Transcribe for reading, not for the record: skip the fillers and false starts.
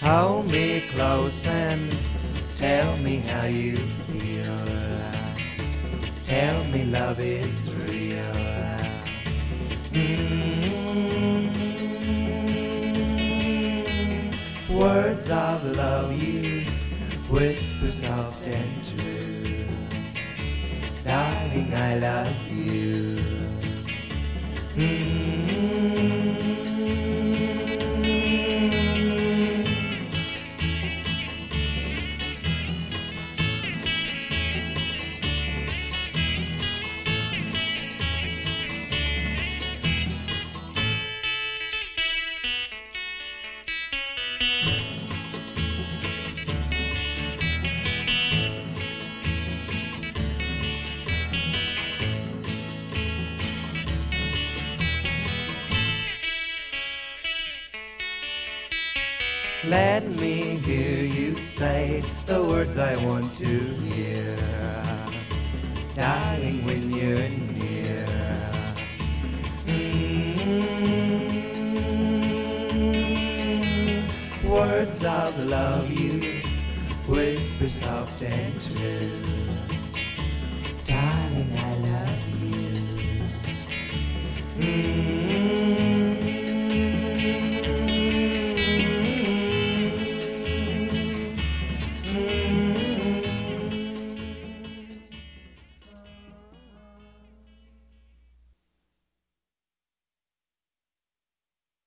Hold me close and tell me how you feel. Tell me love is real. Words of love you whisper soft and true. Darling, I love you. Let me hear you say the words I want to hear, darling, when you're near. Words of love you whisper soft and true. Darling, I love you.